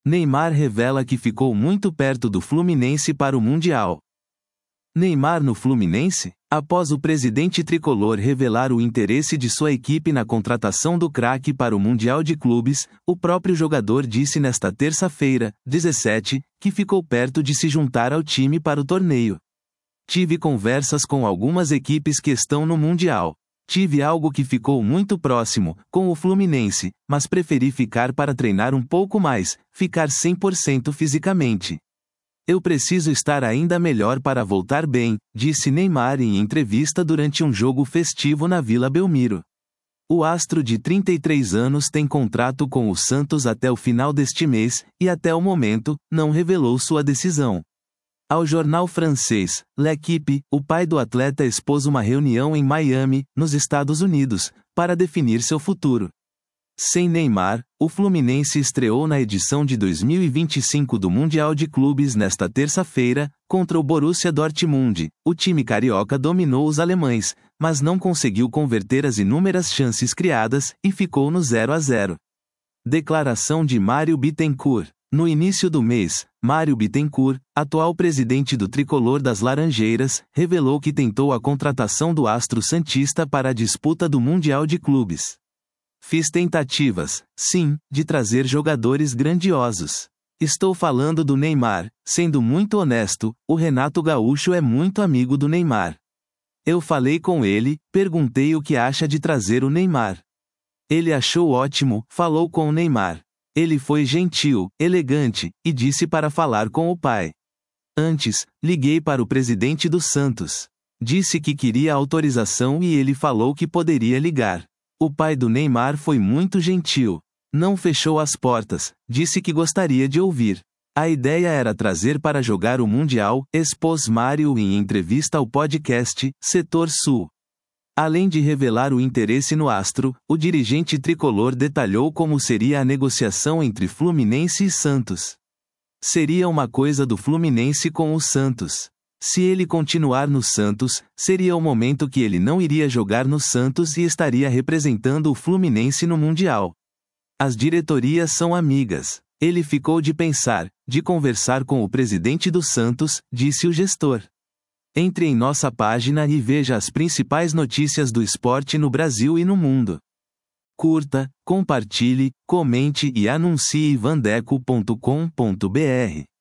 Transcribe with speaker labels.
Speaker 1: Neymar revela que ficou muito perto do Fluminense para o Mundial. Neymar no Fluminense? Após o presidente tricolor revelar o interesse de sua equipe na contratação do craque para o Mundial de Clubes, o próprio jogador disse nesta terça-feira, 17, que ficou perto de se juntar ao time para o torneio. Tive conversas com algumas equipes que estão no Mundial. Tive algo que ficou muito próximo, com o Fluminense, mas preferi ficar para treinar um pouco mais, ficar 100% fisicamente. Eu preciso estar ainda melhor para voltar bem, disse Neymar em entrevista durante um jogo festivo na Vila Belmiro. O astro de 33 anos tem contrato com o Santos até o final deste mês, e até o momento, não revelou sua decisão. Ao jornal francês, L'Équipe, o pai do atleta expôs uma reunião em Miami, nos Estados Unidos, para definir seu futuro. Sem Neymar, o Fluminense estreou na edição de 2025 do Mundial de Clubes nesta terça-feira, contra o Borussia Dortmund. O time carioca dominou os alemães, mas não conseguiu converter as inúmeras chances criadas, e ficou no 0-0. Declaração de Mário Bittencourt. No início do mês, Mário Bittencourt, atual presidente do tricolor das Laranjeiras, revelou que tentou a contratação do astro santista para a disputa do Mundial de Clubes. Fiz tentativas, sim, de trazer jogadores grandiosos. Estou falando do Neymar. Sendo muito honesto, o Renato Gaúcho é muito amigo do Neymar. Eu falei com ele, perguntei o que acha de trazer o Neymar. Ele achou ótimo, falou com o Neymar. Ele foi gentil, elegante, e disse para falar com o pai. Antes, liguei para o presidente do Santos. Disse que queria autorização e ele falou que poderia ligar. O pai do Neymar foi muito gentil. Não fechou as portas, disse que gostaria de ouvir. A ideia era trazer para jogar o Mundial, expôs Mário em entrevista ao podcast Setor Sul. Além de revelar o interesse no astro, o dirigente tricolor detalhou como seria a negociação entre Fluminense e Santos. Seria uma coisa do Fluminense com o Santos. Se ele continuar no Santos, seria o momento que ele não iria jogar no Santos e estaria representando o Fluminense no Mundial. As diretorias são amigas. Ele ficou de pensar, de conversar com o presidente do Santos, disse o gestor. Entre em nossa página e veja as principais notícias do esporte no Brasil e no mundo. Curta, compartilhe, comente e anuncie vandeco.com.br.